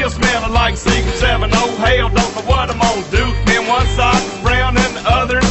still smelling like Secret 7. Oh hell, don't know what I'm gonna do. And one sock is brown and the other